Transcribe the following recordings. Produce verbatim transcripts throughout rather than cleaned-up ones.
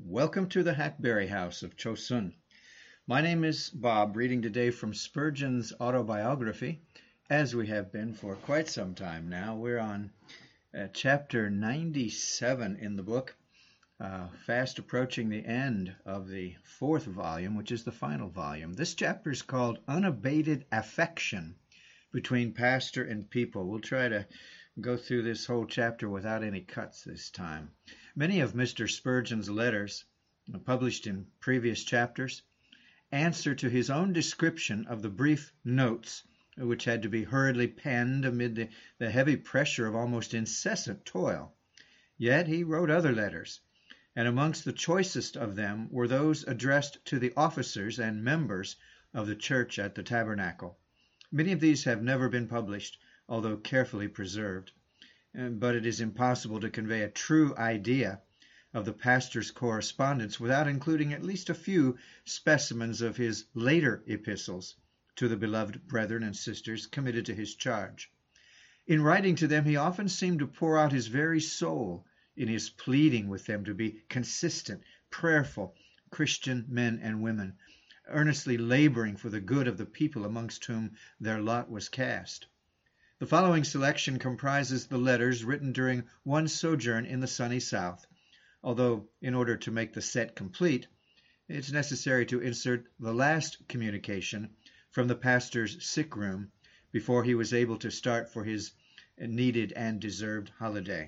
Welcome to the Hackberry House of Chosun. My name is Bob, reading today from Spurgeon's autobiography, as we have been for quite some time now. We're on uh, chapter ninety-seven in the book, uh, fast approaching the end of the fourth volume, which is the final volume. This chapter is called Unabated Affection Between Pastor and People. We'll try to go through this whole chapter without any cuts this time. Many of Mister Spurgeon's letters, published in previous chapters, answer to his own description of the brief notes which had to be hurriedly penned amid the, the heavy pressure of almost incessant toil. Yet he wrote other letters, and amongst the choicest of them were those addressed to the officers and members of the church at the tabernacle. Many of these have never been published, although carefully preserved. But it is impossible to convey a true idea of the pastor's correspondence without including at least a few specimens of his later epistles to the beloved brethren and sisters committed to his charge. In writing to them, he often seemed to pour out his very soul in his pleading with them to be consistent, prayerful Christian men and women, earnestly laboring for the good of the people amongst whom their lot was cast. The following selection comprises the letters written during one sojourn in the sunny South, although in order to make the set complete, it's necessary to insert the last communication from the pastor's sick room before he was able to start for his needed and deserved holiday.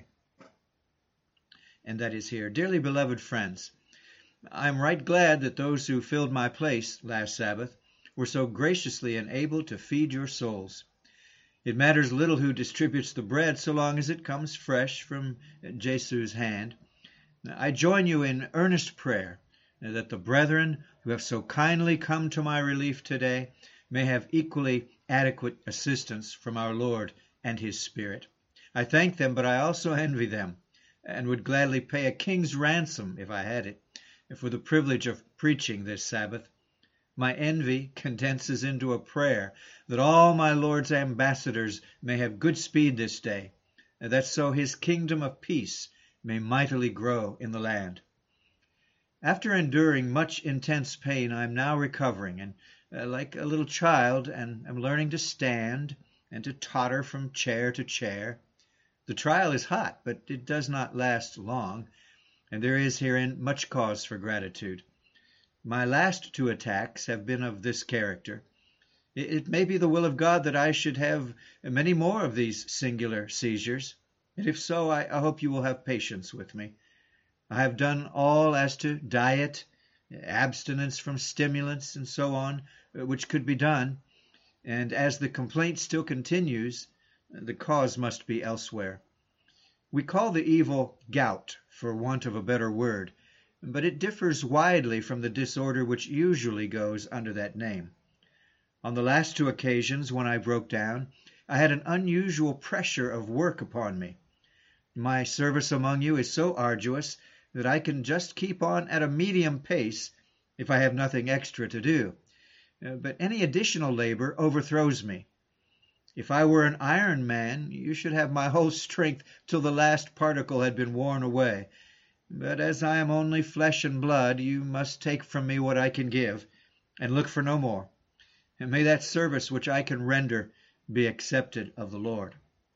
And that is here. Dearly beloved friends, I am right glad that those who filled my place last Sabbath were so graciously enabled to feed your souls. It matters little who distributes the bread so long as it comes fresh from Jesu's hand. I join you in earnest prayer that the brethren who have so kindly come to my relief today may have equally adequate assistance from our Lord and His Spirit. I thank them, but I also envy them, and would gladly pay a king's ransom, if I had it, for the privilege of preaching this Sabbath. My envy condenses into a prayer that all my Lord's ambassadors may have good speed this day, and that so his kingdom of peace may mightily grow in the land. After enduring much intense pain, I am now recovering, and uh, like a little child, and am learning to stand and to totter from chair to chair. The trial is hot, but it does not last long, and there is herein much cause for gratitude. My last two attacks have been of this character. It may be the will of God that I should have many more of these singular seizures, and if so, I hope you will have patience with me. I have done all as to diet, abstinence from stimulants, and so on, which could be done, and as the complaint still continues, the cause must be elsewhere. We call the evil gout, for want of a better word, but it differs widely from the disorder which usually goes under that name. On the last two occasions when I broke down, I had an unusual pressure of work upon me. My service among you is so arduous that I can just keep on at a medium pace if I have nothing extra to do, but any additional labor overthrows me. If I were an iron man, you should have my whole strength till the last particle had been worn away. But as I am only flesh and blood, you must take from me what I can give, and look for no more. And may that service which I can render be accepted of the Lord.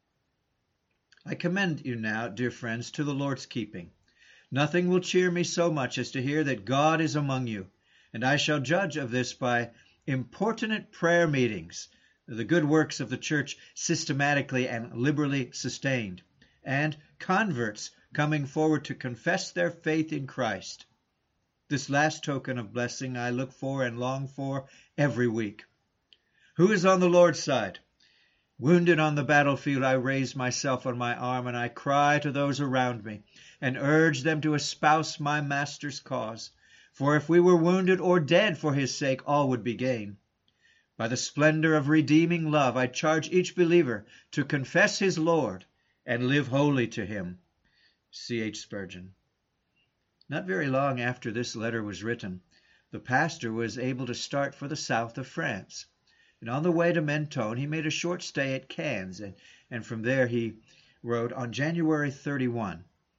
I commend you now, dear friends, to the Lord's keeping. Nothing will cheer me so much as to hear that God is among you, and I shall judge of this by importunate prayer meetings, the good works of the church systematically and liberally sustained, and converts coming forward to confess their faith in Christ. This last token of blessing I look for and long for every week. Who is on the Lord's side? Wounded on the battlefield, I raise myself on my arm, and I cry to those around me, and urge them to espouse my Master's cause. For if we were wounded or dead for his sake, all would be gain. By the splendor of redeeming love, I charge each believer to confess his Lord and live wholly to him. C H Spurgeon. Not very long after this letter was written, the pastor was able to start for the south of France. And on the way to Mentone, he made a short stay at Cannes, and, and from there he wrote, on January thirty-first,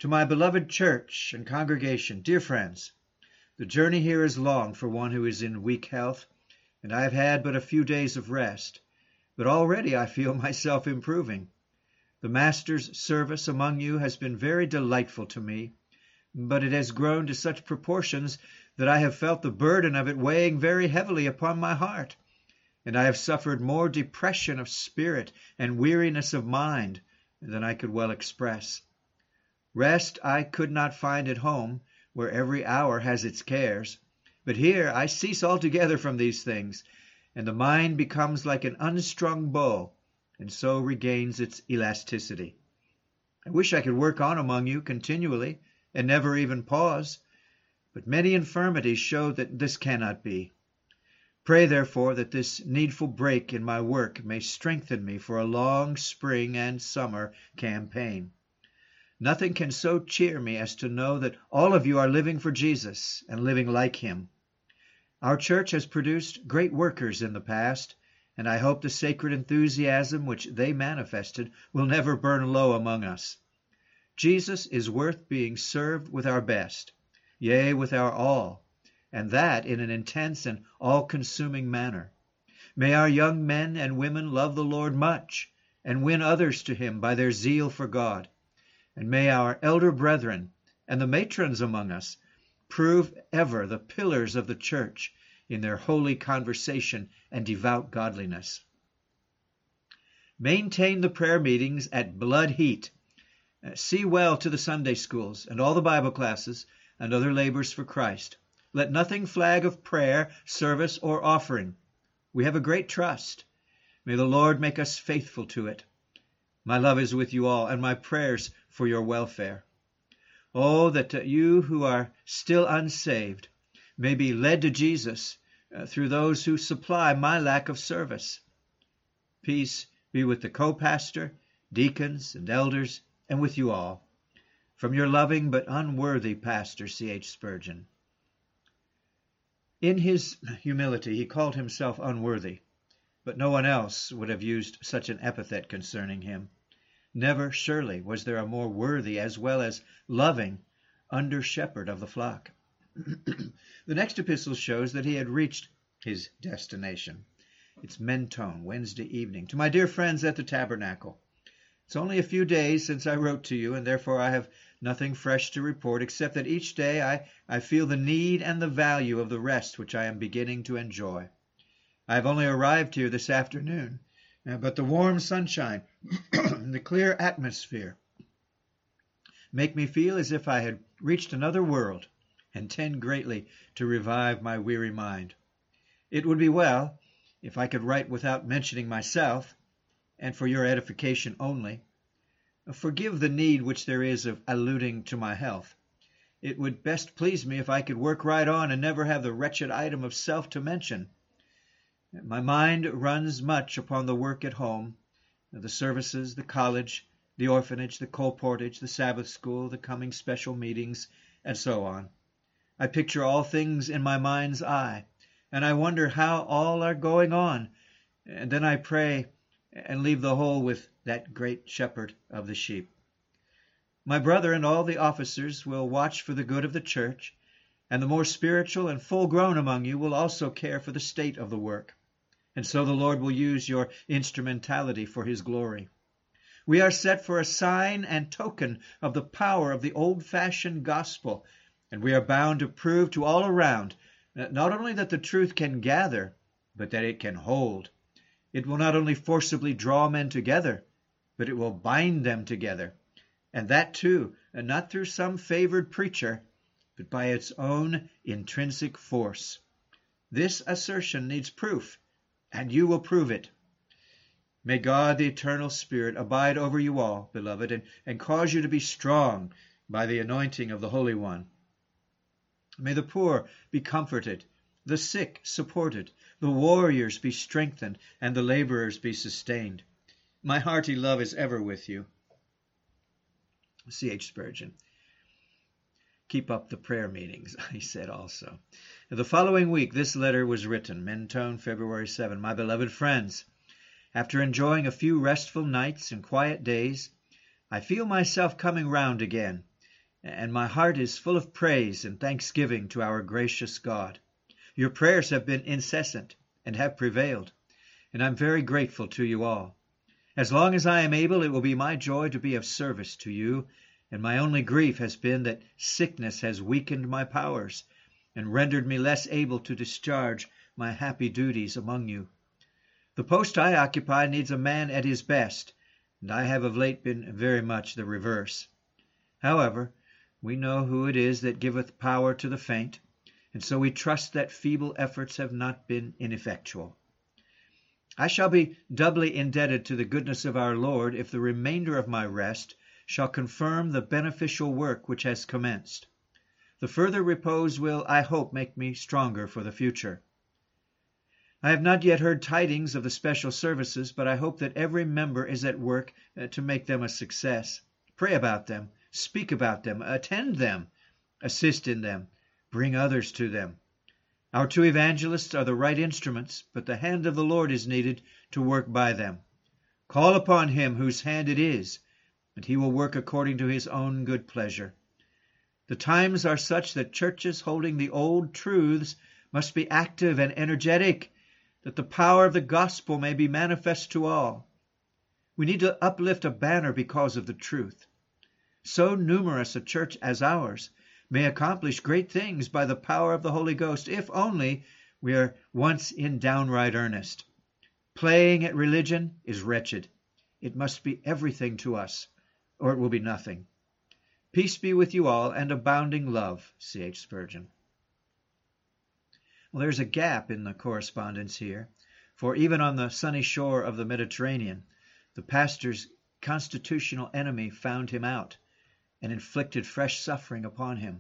To my beloved church and congregation, dear friends, the journey here is long for one who is in weak health, and I have had but a few days of rest, but already I feel myself improving. The Master's service among you has been very delightful to me, but it has grown to such proportions that I have felt the burden of it weighing very heavily upon my heart, and I have suffered more depression of spirit and weariness of mind than I could well express. Rest I could not find at home, where every hour has its cares, but here I cease altogether from these things, and the mind becomes like an unstrung bow, and so regains its elasticity. I wish I could work on among you continually, and never even pause, but many infirmities show that this cannot be. Pray, therefore, that this needful break in my work may strengthen me for a long spring and summer campaign. Nothing can so cheer me as to know that all of you are living for Jesus and living like him. Our church has produced great workers in the past, and I hope the sacred enthusiasm which they manifested will never burn low among us. Jesus is worth being served with our best, yea, with our all, and that in an intense and all-consuming manner. May our young men and women love the Lord much, and win others to him by their zeal for God. And may our elder brethren and the matrons among us prove ever the pillars of the church in their holy conversation and devout godliness. Maintain the prayer meetings at blood heat. See well to the Sunday schools and all the Bible classes and other labors for Christ. Let nothing flag of prayer, service, or offering. We have a great trust. May the Lord make us faithful to it. My love is with you all, and my prayers for your welfare. Oh, that you who are still unsaved may be led to Jesus uh, through those who supply my lack of service. Peace be with the co-pastor, deacons, and elders, and with you all. From your loving but unworthy pastor, C H Spurgeon. In his humility, he called himself unworthy, but no one else would have used such an epithet concerning him. Never, surely, was there a more worthy as well as loving under-shepherd of the flock. The next epistle shows that he had reached his destination. It's Mentone, Wednesday evening. To my dear friends at the Tabernacle. It's only a few days since I wrote to you, and therefore I have nothing fresh to report, except that each day I, I feel the need and the value of the rest which I am beginning to enjoy. I have only arrived here this afternoon, but the warm sunshine and the clear atmosphere make me feel as if I had reached another world, and tend greatly to revive my weary mind. It would be well if I could write without mentioning myself, and for your edification only. Forgive the need which there is of alluding to my health. It would best please me if I could work right on and never have the wretched item of self to mention. My mind runs much upon the work at home, the services, the college, the orphanage, the colportage, the Sabbath school, the coming special meetings, and so on. I picture all things in my mind's eye, and I wonder how all are going on, and then I pray and leave the whole with that great shepherd of the sheep. My brother and all the officers will watch for the good of the church, and the more spiritual and full-grown among you will also care for the state of the work. And so the Lord will use your instrumentality for his glory. We are set for a sign and token of the power of the old-fashioned gospel, and we are bound to prove to all around not only that the truth can gather, but that it can hold. It will not only forcibly draw men together, but it will bind them together, and that too, and not through some favored preacher, but by its own intrinsic force. This assertion needs proof, and you will prove it. May God, the eternal Spirit, abide over you all, beloved, and, and cause you to be strong by the anointing of the Holy One. May the poor be comforted, the sick supported, the warriors be strengthened, and the laborers be sustained. My hearty love is ever with you. C H Spurgeon. Keep up the prayer meetings, he said also. The following week, this letter was written, Mentone, February seventh. My beloved friends, after enjoying a few restful nights and quiet days, I feel myself coming round again, and my heart is full of praise and thanksgiving to our gracious God. Your prayers have been incessant and have prevailed, and I'm very grateful to you all. As long as I am able, it will be my joy to be of service to you, and my only grief has been that sickness has weakened my powers and rendered me less able to discharge my happy duties among you. The post I occupy needs a man at his best, and I have of late been very much the reverse. However, we know who it is that giveth power to the faint, and so we trust that feeble efforts have not been ineffectual. I shall be doubly indebted to the goodness of our Lord if the remainder of my rest shall confirm the beneficial work which has commenced. The further repose will, I hope, make me stronger for the future. I have not yet heard tidings of the special services, but I hope that every member is at work to make them a success. Pray about them, speak about them, attend them, assist in them, bring others to them. Our two evangelists are the right instruments, but the hand of the Lord is needed to work by them. Call upon him whose hand it is, and he will work according to his own good pleasure. The times are such that churches holding the old truths must be active and energetic, that the power of the gospel may be manifest to all. We need to uplift a banner because of the truth. So numerous a church as ours may accomplish great things by the power of the Holy Ghost, if only we are once in downright earnest. Playing at religion is wretched. It must be everything to us, or it will be nothing. Peace be with you all, and abounding love, C H Spurgeon. Well, there's a gap in the correspondence here, for even on the sunny shore of the Mediterranean, the pastor's constitutional enemy found him out and inflicted fresh suffering upon him.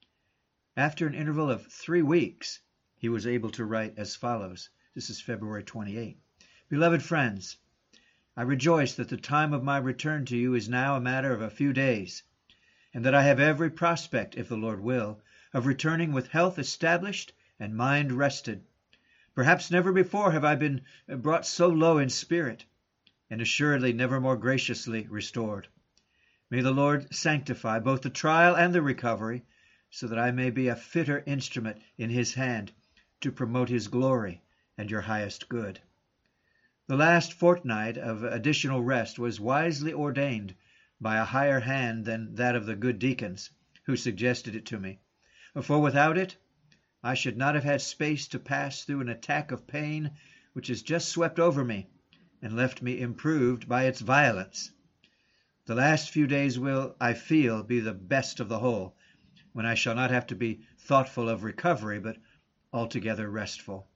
After an interval of three weeks, he was able to write as follows. This is February twenty-eighth. Beloved friends, I rejoice that the time of my return to you is now a matter of a few days, and that I have every prospect, if the Lord will, of returning with health established and mind rested. Perhaps never before have I been brought so low in spirit, and assuredly never more graciously restored. May the Lord sanctify both the trial and the recovery, so that I may be a fitter instrument in his hand to promote his glory and your highest good. The last fortnight of additional rest was wisely ordained by a higher hand than that of the good deacons, who suggested it to me. For without it, I should not have had space to pass through an attack of pain which has just swept over me and left me improved by its violence. The last few days will, I feel, be the best of the whole, when I shall not have to be thoughtful of recovery, but altogether restful.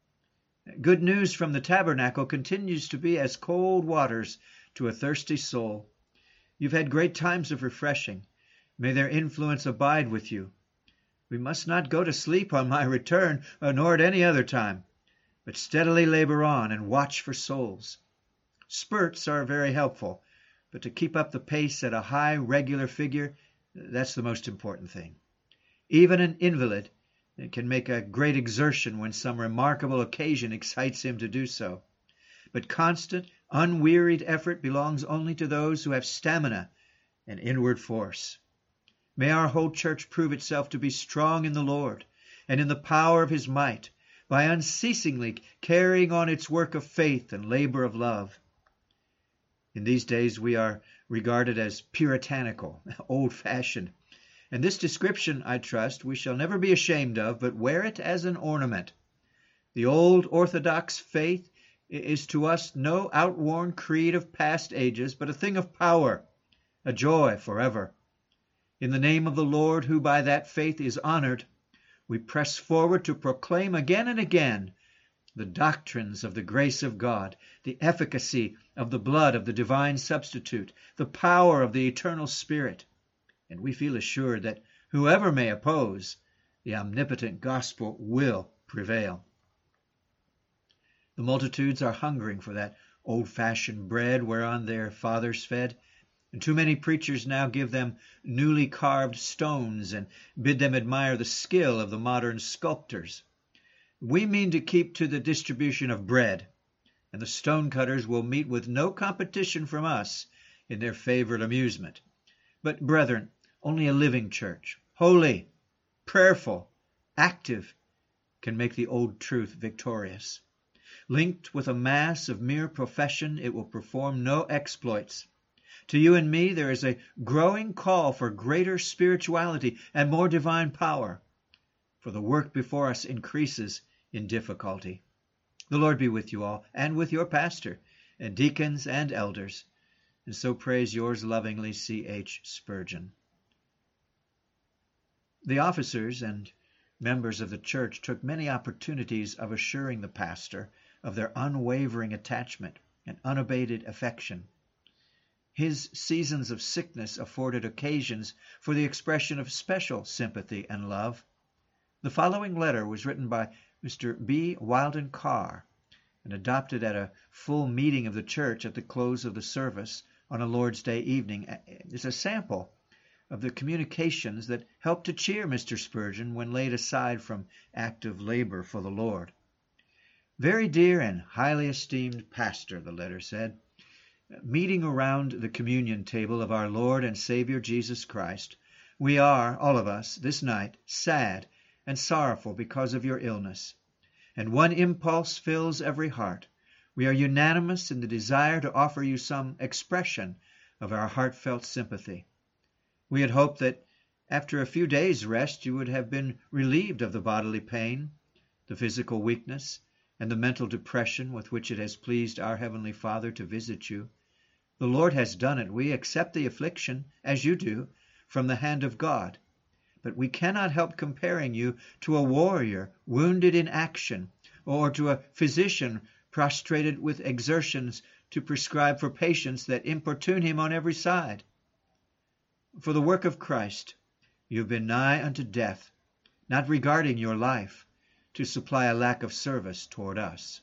Good news from the tabernacle continues to be as cold waters to a thirsty soul. You've had great times of refreshing. May their influence abide with you. We must not go to sleep on my return, nor at any other time, but steadily labor on and watch for souls. Spurts are very helpful, but to keep up the pace at a high, regular figure, that's the most important thing. Even an invalid can make a great exertion when some remarkable occasion excites him to do so. But constant, unwearied effort belongs only to those who have stamina and inward force. May our whole church prove itself to be strong in the Lord and in the power of his might, by unceasingly carrying on its work of faith and labor of love. In these days we are regarded as puritanical, old-fashioned, and this description, I trust, we shall never be ashamed of, but wear it as an ornament. The old orthodox faith is to us no outworn creed of past ages, but a thing of power, a joy forever. In the name of the Lord, who by that faith is honored, we press forward to proclaim again and again the doctrines of the grace of God, the efficacy of the blood of the divine substitute, the power of the eternal Spirit. And we feel assured that whoever may oppose, the omnipotent gospel will prevail. The multitudes are hungering for that old-fashioned bread whereon their fathers fed, and too many preachers now give them newly carved stones and bid them admire the skill of the modern sculptors. We mean to keep to the distribution of bread, and the stonecutters will meet with no competition from us in their favorite amusement. But, brethren, Only a living church, holy, prayerful, active, can make the old truth victorious. Linked with a mass of mere profession, it will perform no exploits. To you and me there is a growing call for greater spirituality and more divine power, for the work before us increases in difficulty. The Lord be with you all, and with your pastor, and deacons and elders. And so prays yours lovingly, C H Spurgeon. The officers and members of the church took many opportunities of assuring the pastor of their unwavering attachment and unabated affection. His seasons of sickness afforded occasions for the expression of special sympathy and love. The following letter was written by Mister B. Wilden Carr and adopted at a full meeting of the church at the close of the service on a Lord's Day evening. It's a sample of the communications that helped to cheer Mister Spurgeon when laid aside from active labor for the Lord. Very dear and highly esteemed pastor, the letter said, meeting around the communion table of our Lord and Savior Jesus Christ, we are, all of us, this night, sad and sorrowful because of your illness. And one impulse fills every heart. We are unanimous in the desire to offer you some expression of our heartfelt sympathy. We had hoped that after a few days' rest you would have been relieved of the bodily pain, the physical weakness, and the mental depression with which it has pleased our Heavenly Father to visit you. The Lord has done it. We accept the affliction, as you do, from the hand of God. But we cannot help comparing you to a warrior wounded in action, or to a physician prostrated with exertions to prescribe for patients that importune him on every side. For the work of Christ, you have been nigh unto death, not regarding your life, to supply a lack of service toward us.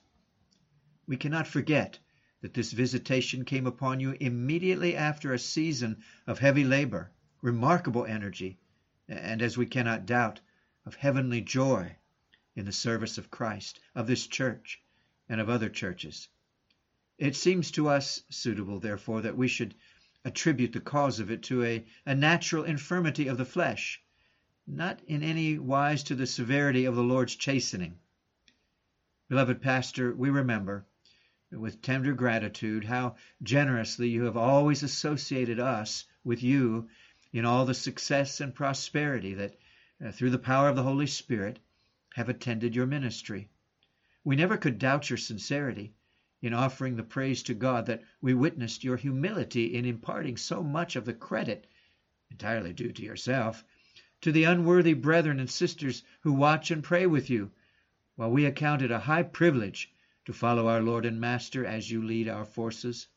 We cannot forget that this visitation came upon you immediately after a season of heavy labor, remarkable energy, and, as we cannot doubt, of heavenly joy in the service of Christ, of this church, and of other churches. It seems to us suitable, therefore, that we should attribute the cause of it to a, a natural infirmity of the flesh, not in any wise to the severity of the Lord's chastening. Beloved pastor, we remember, with tender gratitude, how generously you have always associated us with you in all the success and prosperity that, uh, through the power of the Holy Spirit, have attended your ministry. We never could doubt your sincerity in offering the praise to God that we witnessed your humility in imparting so much of the credit, entirely due to yourself, to the unworthy brethren and sisters who watch and pray with you, while we account it a high privilege to follow our Lord and Master as you lead our forces.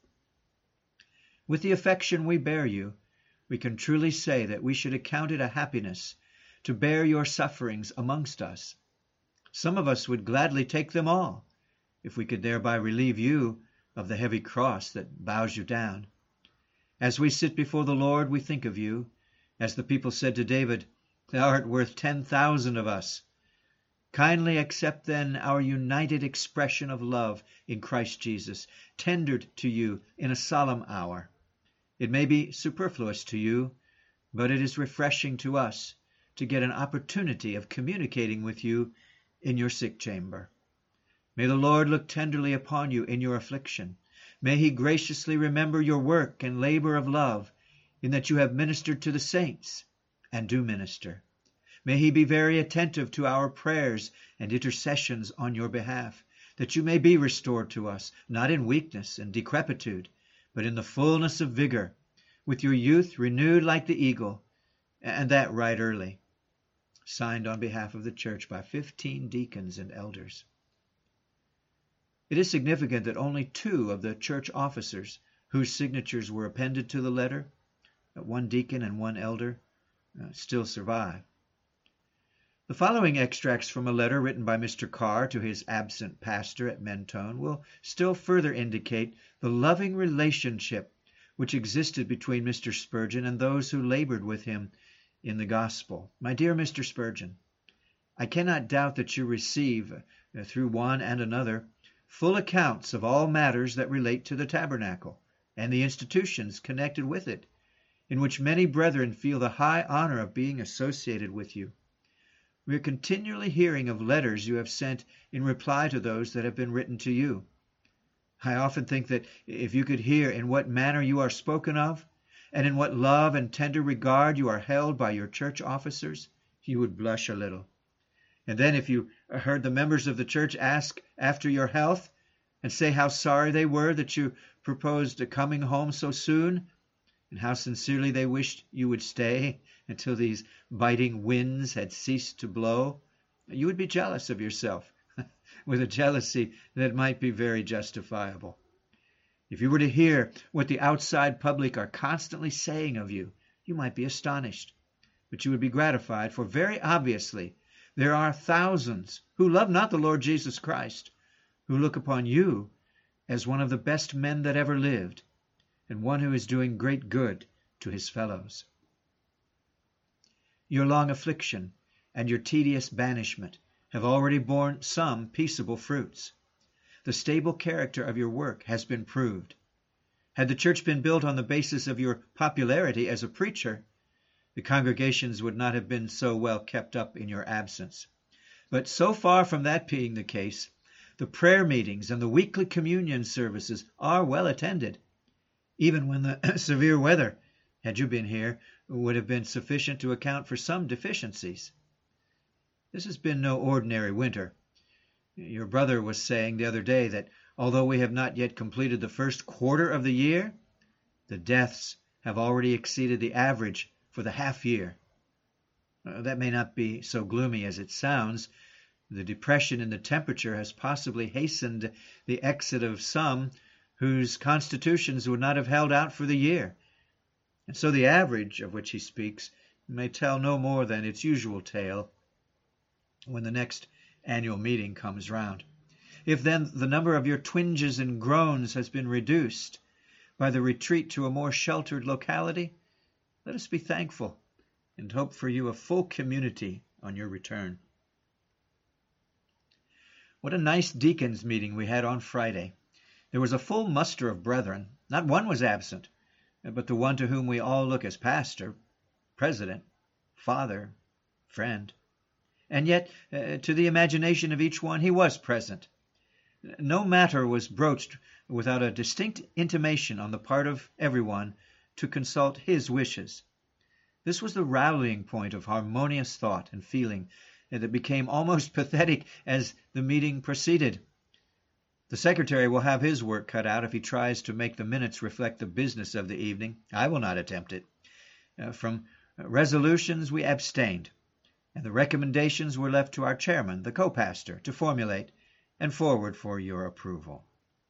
With the affection we bear you, we can truly say that we should account it a happiness to bear your sufferings amongst us. Some of us would gladly take them all, if we could thereby relieve you of the heavy cross that bows you down. As we sit before the Lord, we think of you, as the people said to David, "Thou art worth ten thousand of us." Kindly accept then our united expression of love in Christ Jesus, tendered to you in a solemn hour. It may be superfluous to you, but it is refreshing to us to get an opportunity of communicating with you in your sick chamber. May the Lord look tenderly upon you in your affliction. May he graciously remember your work and labor of love, in that you have ministered to the saints and do minister. May he be very attentive to our prayers and intercessions on your behalf, that you may be restored to us, not in weakness and decrepitude, but in the fullness of vigor, with your youth renewed like the eagle, and that right early. Signed on behalf of the church by fifteen deacons and elders. It is significant that only two of the church officers whose signatures were appended to the letter, one deacon and one elder, uh, still survive. The following extracts from a letter written by Mister Carr to his absent pastor at Mentone will still further indicate the loving relationship which existed between Mister Spurgeon and those who labored with him in the gospel. My dear Mister Spurgeon, I cannot doubt that you receive, uh, through one and another, full accounts of all matters that relate to the tabernacle and the institutions connected with it, in which many brethren feel the high honor of being associated with you. We are continually hearing of letters you have sent in reply to those that have been written to you. I often think that if you could hear in what manner you are spoken of, and in what love and tender regard you are held by your church officers, you would blush a little. And then if you heard the members of the church ask after your health, and say how sorry they were that you proposed coming home so soon, and how sincerely they wished you would stay until these biting winds had ceased to blow, you would be jealous of yourself, with a jealousy that might be very justifiable. If you were to hear what the outside public are constantly saying of you, you might be astonished, but you would be gratified, for very obviously there are thousands who love not the Lord Jesus Christ, who look upon you as one of the best men that ever lived, and one who is doing great good to his fellows. Your long affliction and your tedious banishment have already borne some peaceable fruits. The stable character of your work has been proved. Had the church been built on the basis of your popularity as a preacher, the congregations would not have been so well kept up in your absence. But so far from that being the case, the prayer meetings and the weekly communion services are well attended, even when the severe weather, had you been here, would have been sufficient to account for some deficiencies. This has been no ordinary winter. Your brother was saying the other day that although we have not yet completed the first quarter of the year, the deaths have already exceeded the average for the half year. Uh, that may not be so gloomy as it sounds. The depression in the temperature has possibly hastened the exit of some whose constitutions would not have held out for the year. And so the average of which he speaks may tell no more than its usual tale when the next annual meeting comes round. If then the number of your twinges and groans has been reduced by the retreat to a more sheltered locality, let us be thankful and hope for you a full community on your return. What a nice deacons' meeting we had on Friday. There was a full muster of brethren. Not one was absent, but the one to whom we all look as pastor, president, father, friend. And yet, uh, to the imagination of each one, he was present. No matter was broached without a distinct intimation on the part of everyone to consult his wishes. This was the rallying point of harmonious thought and feeling that became almost pathetic as the meeting proceeded. The secretary will have his work cut out if he tries to make the minutes reflect the business of the evening. I will not attempt it. Uh, from resolutions we abstained, and the recommendations were left to our chairman, the co-pastor, to formulate and forward for your approval.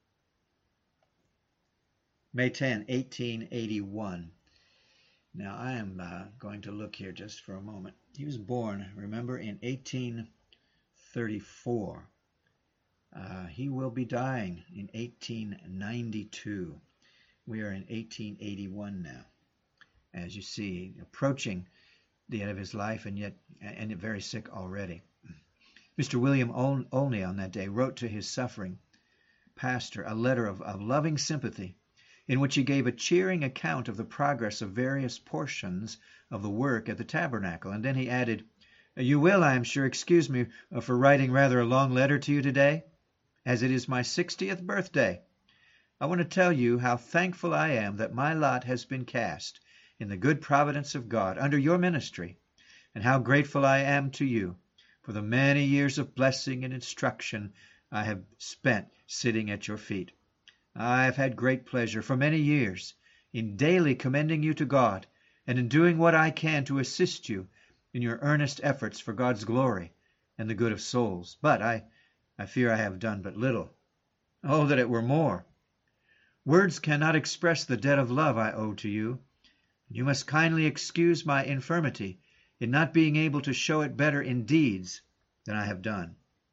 May tenth, eighteen eighty-one. Now I am uh, going to look here just for a moment. He was born, remember, in eighteen thirty-four. Uh, he will be dying in eighteen ninety-two. We are in eighteen eighty-one now. As you see, approaching the end of his life, and yet and very sick already. Mister William Olney on that day wrote to his suffering pastor a letter of, of loving sympathy, in which he gave a cheering account of the progress of various portions of the work at the tabernacle. And then he added, "You will, I am sure, excuse me for writing rather a long letter to you today, as it is my sixtieth birthday. I want to tell you how thankful I am that my lot has been cast in the good providence of God under your ministry, and how grateful I am to you for the many years of blessing and instruction I have spent sitting at your feet. I have had great pleasure for many years in daily commending you to God, and in doing what I can to assist you in your earnest efforts for God's glory and the good of souls. But I, I fear I have done but little. Oh, that it were more! Words cannot express the debt of love I owe to you. You must kindly excuse my infirmity in not being able to show it better in deeds than I have done."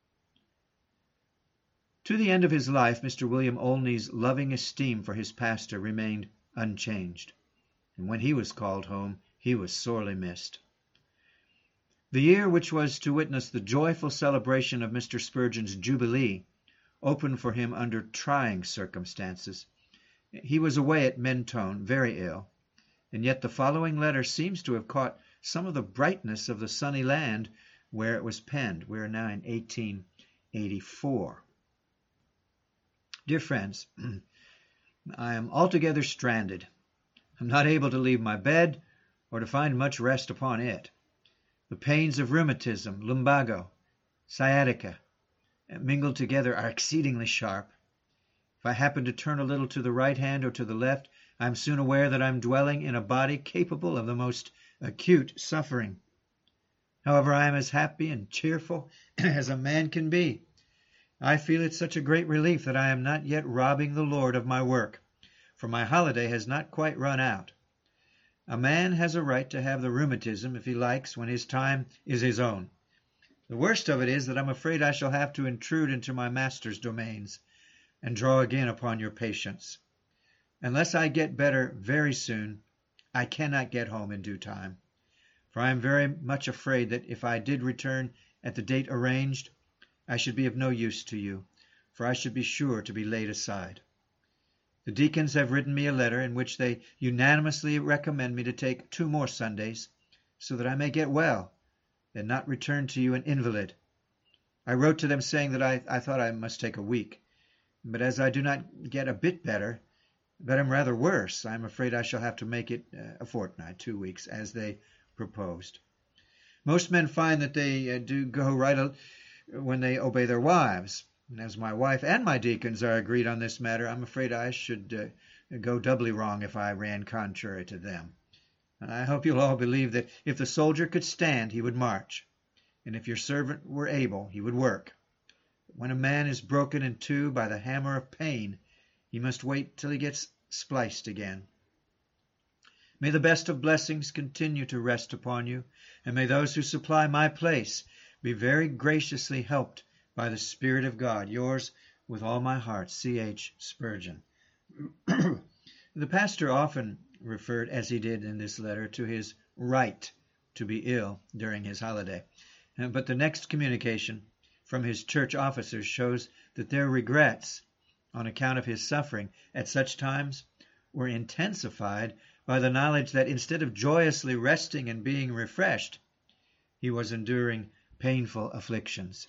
To the end of his life, Mister William Olney's loving esteem for his pastor remained unchanged, and when he was called home, he was sorely missed. The year which was to witness the joyful celebration of Mister Spurgeon's Jubilee opened for him under trying circumstances. He was away at Mentone, very ill, and yet the following letter seems to have caught some of the brightness of the sunny land where it was penned. We are now in eighteen eighty-four. Dear friends, I am altogether stranded. I'm not able to leave my bed or to find much rest upon it. The pains of rheumatism, lumbago, sciatica, mingled together are exceedingly sharp. If I happen to turn a little to the right hand or to the left, I am soon aware that I am dwelling in a body capable of the most acute suffering. However, I am as happy and cheerful as a man can be. I feel it such a great relief that I am not yet robbing the Lord of my work, for my holiday has not quite run out. A man has a right to have the rheumatism if he likes when his time is his own. The worst of it is that I'm afraid I shall have to intrude into my master's domains and draw again upon your patience. Unless I get better very soon, I cannot get home in due time, for I am very much afraid that if I did return at the date arranged, I should be of no use to you, for I should be sure to be laid aside. The deacons have written me a letter in which they unanimously recommend me to take two more Sundays, so that I may get well, and not return to you an invalid. I wrote to them saying that I, I thought I must take a week, but as I do not get a bit better, but am rather worse, I am afraid I shall have to make it uh, a fortnight, two weeks, as they proposed. Most men find that they uh, do go right a, when they obey their wives, and as my wife and my deacons are agreed on this matter, I'm afraid I should uh, go doubly wrong if I ran contrary to them. I hope you'll all believe that if the soldier could stand, he would march, and if your servant were able, he would work. But when a man is broken in two by the hammer of pain, he must wait till he gets spliced again. May the best of blessings continue to rest upon you, and may those who supply my place be very graciously helped by the Spirit of God. Yours with all my heart, C H Spurgeon. The pastor often referred, as he did in this letter, to his right to be ill during his holiday. But the next communication from his church officers shows that their regrets on account of his suffering at such times were intensified by the knowledge that instead of joyously resting and being refreshed, he was enduring painful afflictions.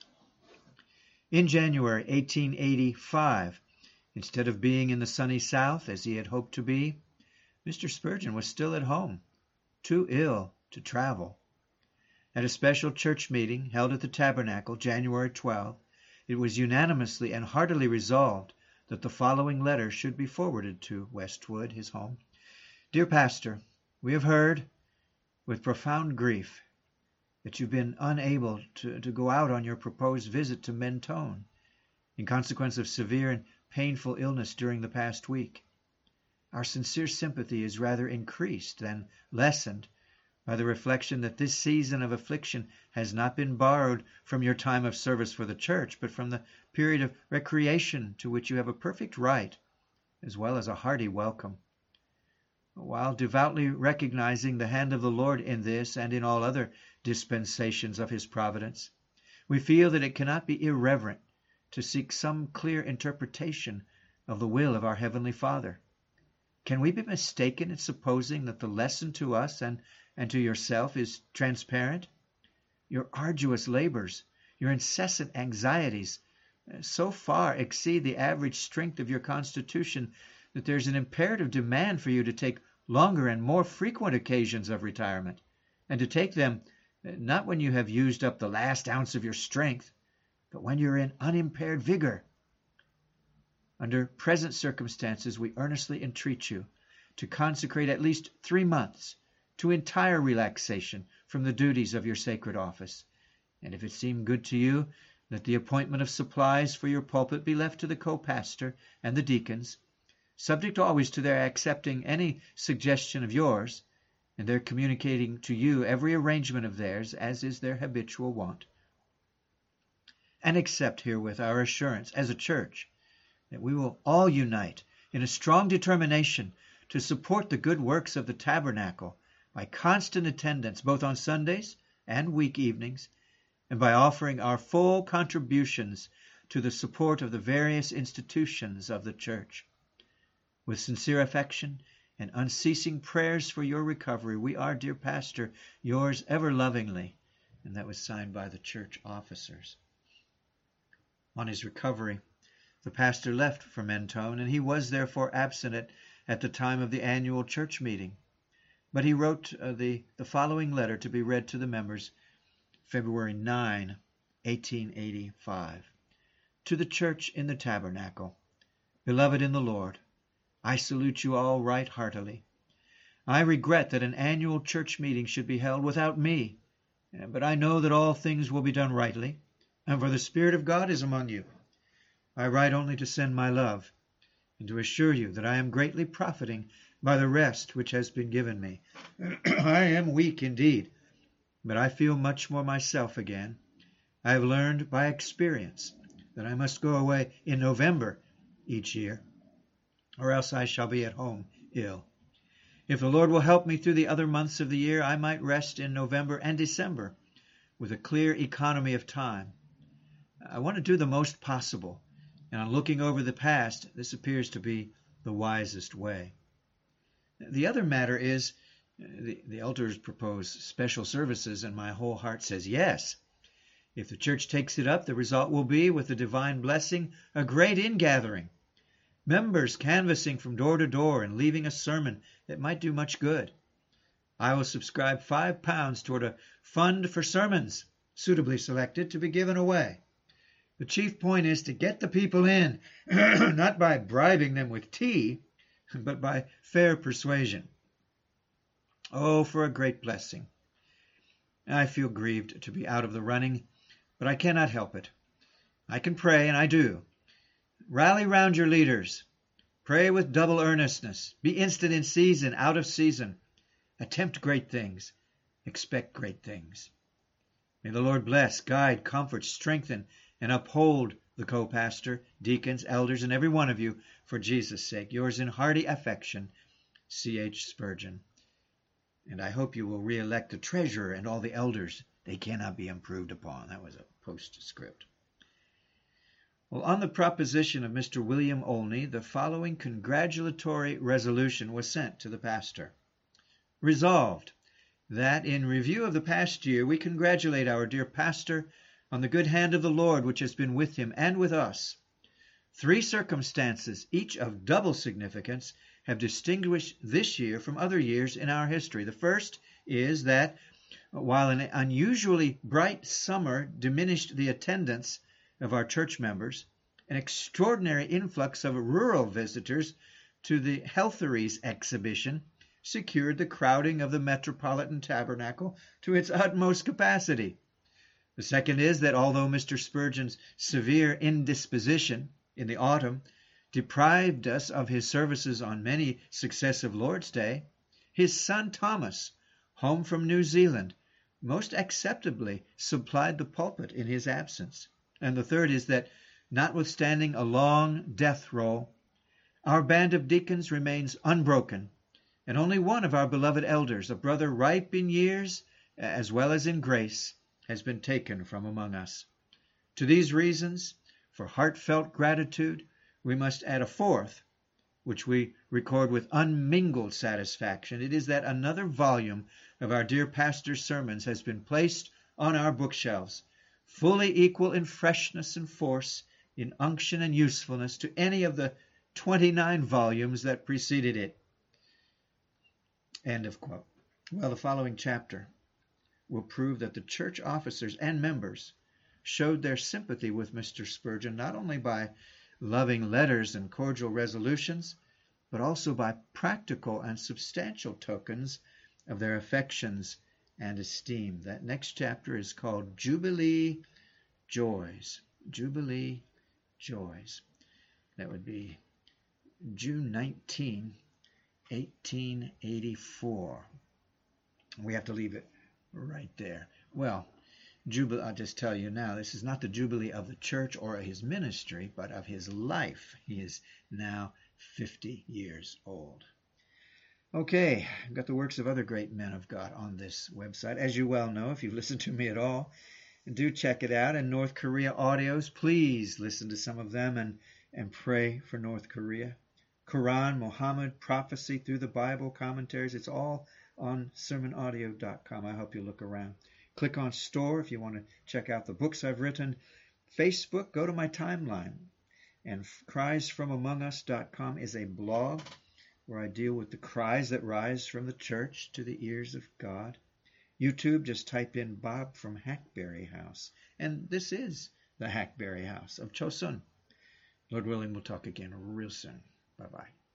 In January eighteen eighty-five, instead of being in the sunny South as he had hoped to be, Mister Spurgeon was still at home, too ill to travel. At a special church meeting held at the Tabernacle, January twelfth, it was unanimously and heartily resolved that the following letter should be forwarded to Westwood, his home. Dear Pastor, we have heard with profound grief that you've been unable to, to go out on your proposed visit to Mentone in consequence of severe and painful illness during the past week. Our sincere sympathy is rather increased than lessened by the reflection that this season of affliction has not been borrowed from your time of service for the church, but from the period of recreation to which you have a perfect right, as well as a hearty welcome. While devoutly recognizing the hand of the Lord in this and in all other dispensations of his providence, we feel that it cannot be irreverent to seek some clear interpretation of the will of our Heavenly Father. Can we be mistaken in supposing that the lesson to us and, and to yourself is transparent? Your arduous labors, your incessant anxieties, so far exceed the average strength of your constitution that there's an imperative demand for you to take longer and more frequent occasions of retirement, and to take them not when you have used up the last ounce of your strength, but when you're in unimpaired vigor. Under present circumstances, we earnestly entreat you to consecrate at least three months to entire relaxation from the duties of your sacred office, and if it seem good to you, that the appointment of supplies for your pulpit be left to the co-pastor and the deacons, subject always to their accepting any suggestion of yours, and their communicating to you every arrangement of theirs as is their habitual wont. And accept herewith our assurance as a church that we will all unite in a strong determination to support the good works of the tabernacle by constant attendance both on Sundays and week evenings, and by offering our full contributions to the support of the various institutions of the church. With sincere affection, and unceasing prayers for your recovery. We are, dear Pastor, yours ever lovingly. And that was signed by the church officers. On his recovery, the pastor left for Mentone, and he was therefore absent at, at the time of the annual church meeting. But he wrote uh, the, the following letter to be read to the members February ninth, eighteen eighty-five. To the church in the tabernacle. Beloved in the Lord, I salute you all right heartily. I regret that an annual church meeting should be held without me, but I know that all things will be done rightly, and for the Spirit of God is among you. I write only to send my love, and to assure you that I am greatly profiting by the rest which has been given me. I am weak indeed, but I feel much more myself again. I have learned by experience that I must go away in November each year, or else I shall be at home ill. If the Lord will help me through the other months of the year, I might rest in November and December with a clear economy of time. I want to do the most possible, and on looking over the past, this appears to be the wisest way. The other matter is, the, the elders propose special services, and my whole heart says yes. If the church takes it up, the result will be, with the divine blessing, a great ingathering. Members canvassing from door to door and leaving a sermon that might do much good. I will subscribe five pounds toward a fund for sermons, suitably selected, to be given away. The chief point is to get the people in, not by bribing them with tea, but by fair persuasion. Oh, for a great blessing. I feel grieved to be out of the running, but I cannot help it. I can pray, and I do. Rally round your leaders. Pray with double earnestness. Be instant in season, out of season. Attempt great things. Expect great things. May the Lord bless, guide, comfort, strengthen, and uphold the co-pastor, deacons, elders, and every one of you for Jesus' sake. Yours in hearty affection, C H Spurgeon. And I hope you will re-elect the treasurer and all the elders. They cannot be improved upon. That was a postscript. Well, on the proposition of Mister William Olney, the following congratulatory resolution was sent to the pastor. Resolved, that in review of the past year we congratulate our dear pastor on the good hand of the Lord which has been with him and with us. Three circumstances, each of double significance, have distinguished this year from other years in our history. The first is that, while an unusually bright summer diminished the attendance of our church members, an extraordinary influx of rural visitors to the Healtheries exhibition secured the crowding of the Metropolitan Tabernacle to its utmost capacity. The second is that although Mister Spurgeon's severe indisposition in the autumn deprived us of his services on many successive Lord's Day, his son Thomas, home from New Zealand, most acceptably supplied the pulpit in his absence. And the third is that, notwithstanding a long death roll, our band of deacons remains unbroken, and only one of our beloved elders, a brother ripe in years as well as in grace, has been taken from among us. To these reasons, for heartfelt gratitude, we must add a fourth, which we record with unmingled satisfaction. It is that another volume of our dear pastor's sermons has been placed on our bookshelves, fully equal in freshness and force, in unction and usefulness to any of the twenty-nine volumes that preceded it. End of quote. Well, the following chapter will prove that the church officers and members showed their sympathy with Mister Spurgeon not only by loving letters and cordial resolutions, but also by practical and substantial tokens of their affections and esteem. That next chapter is called Jubilee Joys. Jubilee Joys. That would be June nineteenth, eighteen eighty-four. We have to leave it right there. Well, Jubilee, I'll just tell you now, this is not the Jubilee of the church or his ministry, but of his life. He is now fifty years old. Okay, I've got the works of other great men of God on this website. As you well know, if you've listened to me at all, do check it out. And North Korea audios, please listen to some of them and, and pray for North Korea. Quran, Muhammad, prophecy through the Bible, commentaries. It's all on sermon audio dot com. I hope you look around. Click on store if you want to check out the books I've written. Facebook, go to my timeline. And cries from among us dot com is a blog where I deal with the cries that rise from the church to the ears of God. YouTube, just type in Bob from Hackberry House. And this is the Hackberry House of Chosun. Lord willing, we'll talk again real soon. Bye-bye.